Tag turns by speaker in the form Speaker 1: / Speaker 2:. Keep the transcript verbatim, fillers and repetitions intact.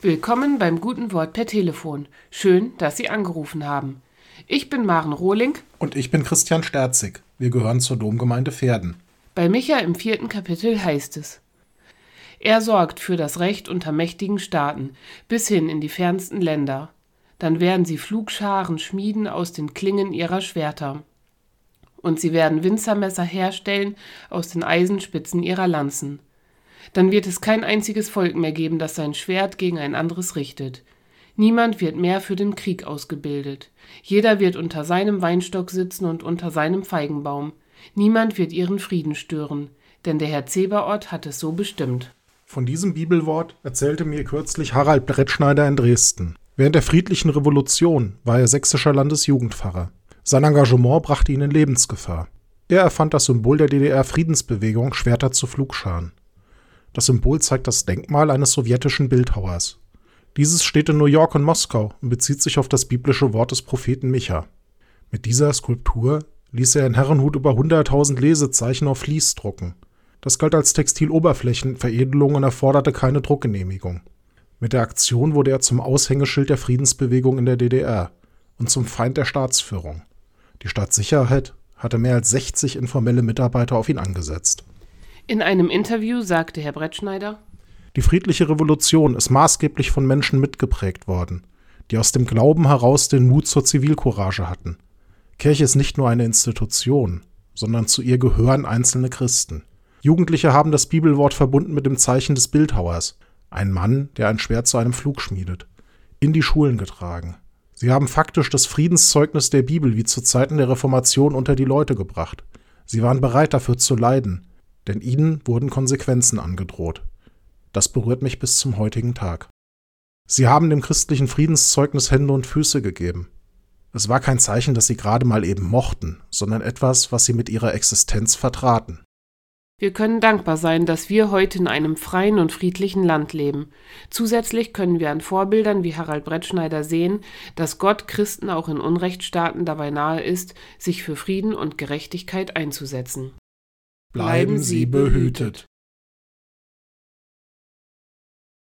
Speaker 1: Willkommen beim Guten Wort per Telefon. Schön, dass Sie angerufen haben. Ich bin Maren Rohling.
Speaker 2: Und ich bin Christian Sterzig. Wir gehören zur Domgemeinde Verden.
Speaker 1: Bei Micha im vierten Kapitel heißt es: Er sorgt für das Recht unter mächtigen Staaten, bis hin in die fernsten Länder. Dann werden sie Pflugscharen schmieden aus den Klingen ihrer Schwerter. Und sie werden Winzermesser herstellen aus den Eisenspitzen ihrer Lanzen. Dann wird es kein einziges Volk mehr geben, das sein Schwert gegen ein anderes richtet. Niemand wird mehr für den Krieg ausgebildet. Jeder wird unter seinem Weinstock sitzen und unter seinem Feigenbaum. Niemand wird ihren Frieden stören, denn der Herr Zebaoth hat es so bestimmt.
Speaker 2: Von diesem Bibelwort erzählte mir kürzlich Harald Brettschneider in Dresden. Während der friedlichen Revolution war er sächsischer Landesjugendpfarrer. Sein Engagement brachte ihn in Lebensgefahr. Er erfand das Symbol der D D R-Friedensbewegung Schwerter zu Pflugscharen. Das Symbol zeigt das Denkmal eines sowjetischen Bildhauers. Dieses steht in New York und Moskau und bezieht sich auf das biblische Wort des Propheten Micha. Mit dieser Skulptur ließ er in Herrenhut über hunderttausend Lesezeichen auf Vlies drucken. Das galt als Textiloberflächenveredelung und erforderte keine Druckgenehmigung. Mit der Aktion wurde er zum Aushängeschild der Friedensbewegung in der D D R und zum Feind der Staatsführung. Die Staatssicherheit hatte mehr als sechzig informelle Mitarbeiter auf ihn angesetzt.
Speaker 1: In einem Interview sagte Herr Brettschneider:
Speaker 2: Die friedliche Revolution ist maßgeblich von Menschen mitgeprägt worden, die aus dem Glauben heraus den Mut zur Zivilcourage hatten. Kirche ist nicht nur eine Institution, sondern zu ihr gehören einzelne Christen. Jugendliche haben das Bibelwort verbunden mit dem Zeichen des Bildhauers, ein Mann, der ein Schwert zu einem Pflug schmiedet, in die Schulen getragen. Sie haben faktisch das Friedenszeugnis der Bibel wie zu Zeiten der Reformation unter die Leute gebracht. Sie waren bereit dafür zu leiden, denn ihnen wurden Konsequenzen angedroht. Das berührt mich bis zum heutigen Tag. Sie haben dem christlichen Friedenszeugnis Hände und Füße gegeben. Es war kein Zeichen, das sie gerade mal eben mochten, sondern etwas, was sie mit ihrer Existenz vertraten.
Speaker 1: Wir können dankbar sein, dass wir heute in einem freien und friedlichen Land leben. Zusätzlich können wir an Vorbildern wie Harald Brettschneider sehen, dass Gott Christen auch in Unrechtsstaaten dabei nahe ist, sich für Frieden und Gerechtigkeit einzusetzen.
Speaker 2: Bleiben Sie behütet.